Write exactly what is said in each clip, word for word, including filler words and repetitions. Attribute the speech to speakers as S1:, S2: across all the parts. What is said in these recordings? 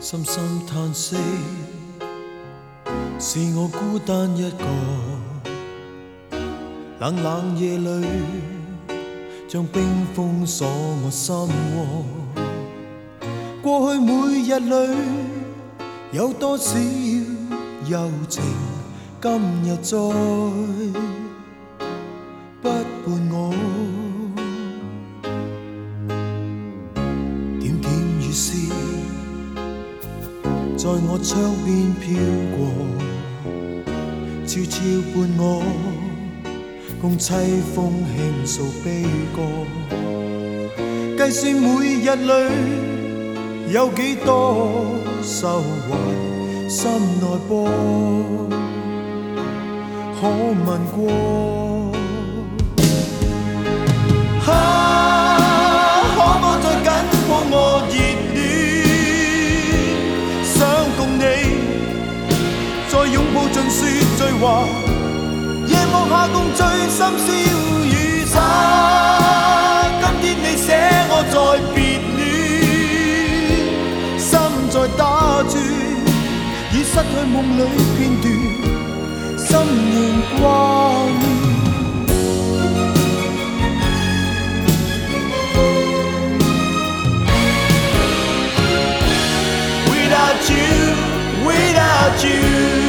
S1: 深深叹息，是我孤單一個，冷冷夜裏像冰封鎖我心窩。過去每日裏有多少柔情，今日再不伴我。點點雨絲在我窗邊飄過，悄悄伴我，共凄風輕訴悲歌。計算每日裏有幾多愁懷心內波，可問過？啊，可否再緊抱我熱戀，想共你再擁抱盡說醉話，夜幕下共醉深宵雨灑。今天你寫我在別戀，心在打轉，已失去夢裏片段，心仍掛念。Without you, without you.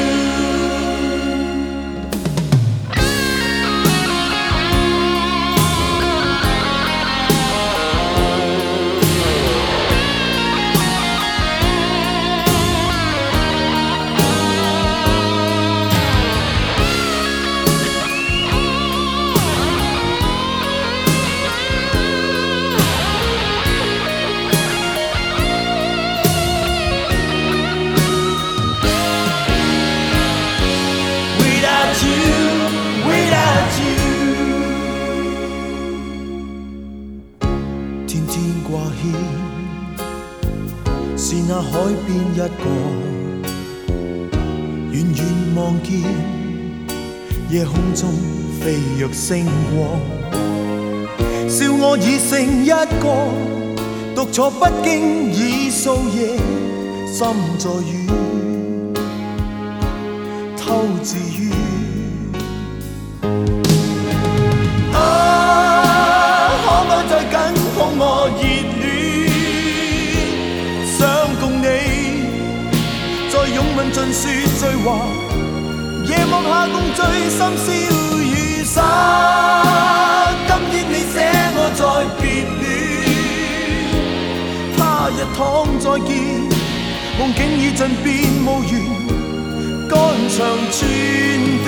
S1: 是那海邊一個，遠遠望見夜空中飛躍星光，笑我已剩一個，獨坐不經意數夜，心在雨，偷自愈。啊，可否再緊抱我熱戀？想共你再擁吻盡說醉話，夜幕下共醉深宵雨灑。今天你寫我在別戀，他日躺再見，夢境已盡變無緣，肝腸寸斷。